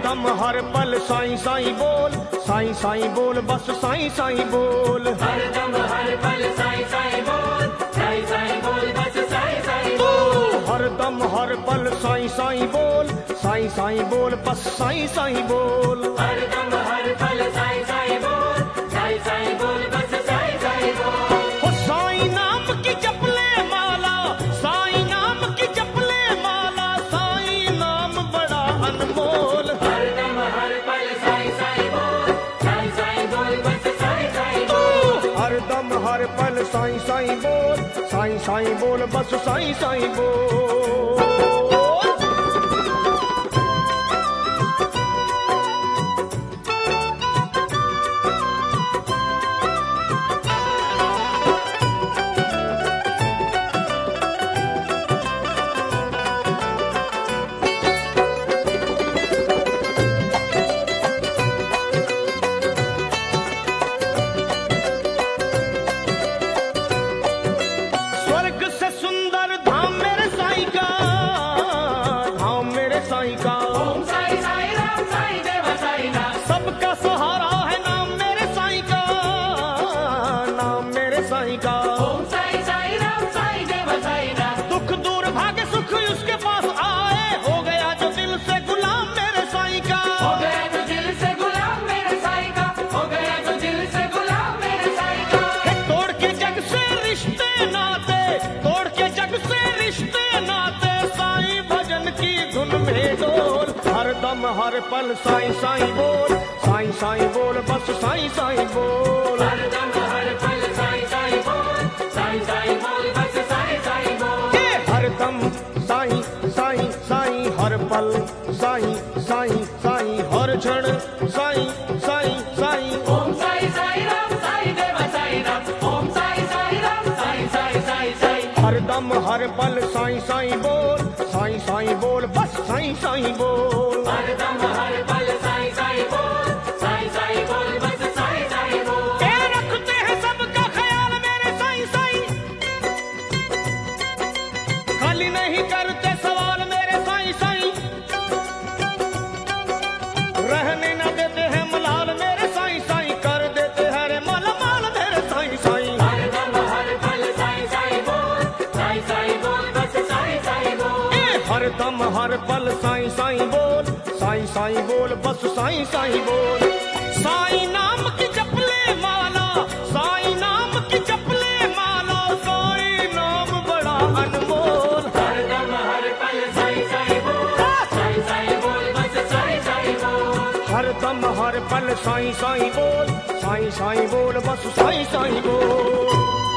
दम हर पल साईं साईं बोल, साईं साईं बोल, बस साईं साईं बोल। हर दम हर पल साईं साईं बोल, साईं साईं बोल, बस साईं साईं बोल। हर दम हर पल साईं साईं बोल, साईं साईं बोल, बस साईं साईं बोल। हर दम हर पल साईं साईं बोल, साईं साईं बोल, बस साईं साईं बोल। हो साईं नाम की जपले माला, साईं नाम की जपले माला, साईं नाम बड़ा अनमोल। हर दम हर पल साईं साईं बोल, साईं साईं बोल, बस साईं साईं बोल। हर दम हर पल साईं साईं बोल, साईं साईं बोल, बस साईं साईं बोल। हर पल साईं साईं बोल, साईं साईं बोल, बस साईं साईं बोल। हर दम हर पल साईं साईं बोल, साईं साईं बोल, बस साईं साईं बोल। हर दम साईं साईं साईं, हर पल साईं साईं साईं, हर क्षण साईं साईं साईं। ओम साईं साईं राम साईं देव साईं राम, ओम साईं साईं राम साईं साईं साईं साईं। हर दम हर पल साईं साईं बोल, साईं साईं बोल, बस साईं साईं बोल। हर दम हर पल साईं साईं बोल, साईं साईं बोल, बस साईं साईं बोल। ये रखते हैं सबका ख्याल मेरे साईं साईं, खाली नहीं करते सवाल मेरे साईं साईं, रहने न देते हैं मलाल मेरे साईं साईं, कर देते हैं रे माल माल मेरे साईं साईं। हर दम हर पल साईं साईं बोल, साईं साईं बोल, बस साईं साईं बोल। हर दम हर पल साईं साईं बोल, साईं साईं बोल, बस साईं साईं बोल। साईं नाम की जपले माला, साईं नाम की जपले माला, साईं नाम बड़ा अनमोल। हर दम हर पल साईं साईं बोल, साईं साईं बोल, बस साईं साईं बोल। हर दम हर पल साईं साईं बोल, साईं साईं बोल, बस साईं साईं बोल।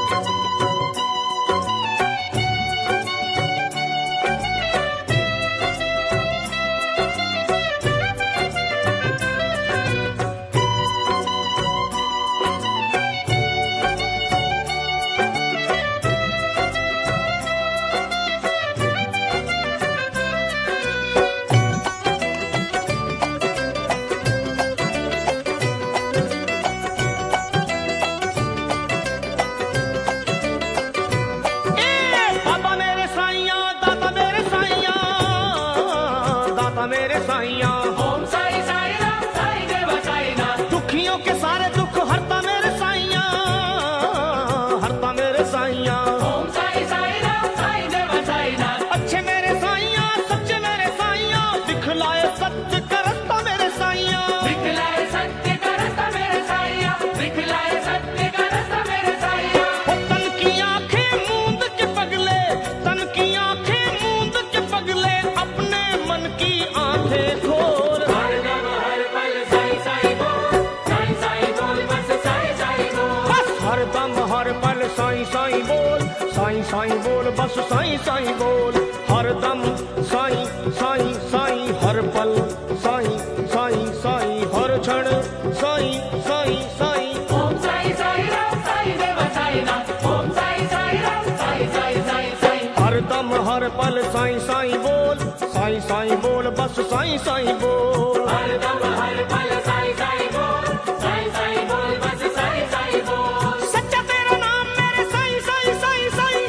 मेरे साईया, ओम साईं साईं राम साईं देव साईं नाथ, दुखियों के सारे दुख हरता मेरे साईया, हरता मेरे साईया। ओम साईं साईं राम साईं देव साईं नाथ, अच्छे मेरे साईया, सच्चे मेरे साईया, दिखलाए सत्य का रास्ता मेरे साईया, दिखलाए सत्य का रास्ता मेरे साईया, दिखलाए सत्य का रास्ता मेरे साईया। तन की आंखें मूंद के पगले, तन की आंखें मूंद के पगले, अपने मन की आंखें खोल। हर दम हर पल साईं साईं बोल, साईं साईं बोल, बस साईं साईं बोल। बस हर दम हर पल साईं साईं बोल, साईं साईं बोल, बस साईं साईं बोल। हर दम साईं साईं साईं, हर पल साईं साईं साईं, हर क्षण साईं साईं साईं। ओम साईं साईं राम साईं देव साईं नाथ, ओम साईं साईं राम साईं साईं साईं साईं। हर दम हर पल साईं साईं बोल, साईं साईं बोल, बस साईं साईं बोल। हर दम हर पल साईं साईं बोल, साईं साईं बोल, बस साईं साईं बोल। सच्चा तेरा नाम मेरे साईं साईं साईं साईं,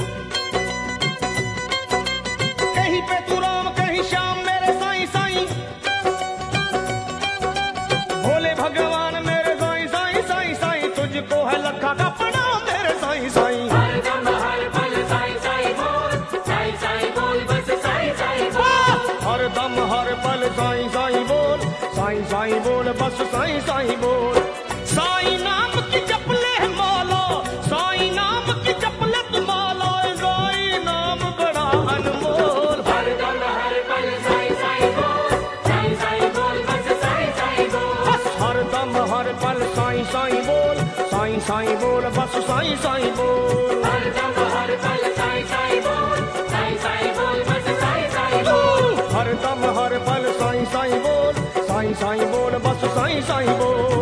कहीं पे तू राम कहीं श्याम मेरे साईं साईं, साईं साईं बोल बस साईं साईं बोल हर दम हर पल साईं साईं बोल, साईं साईं बोल, बस साईं साईं बोल। हर दम हर पल साईं साईं बोल, साईं साईं बोल बस साईं साईं बोल।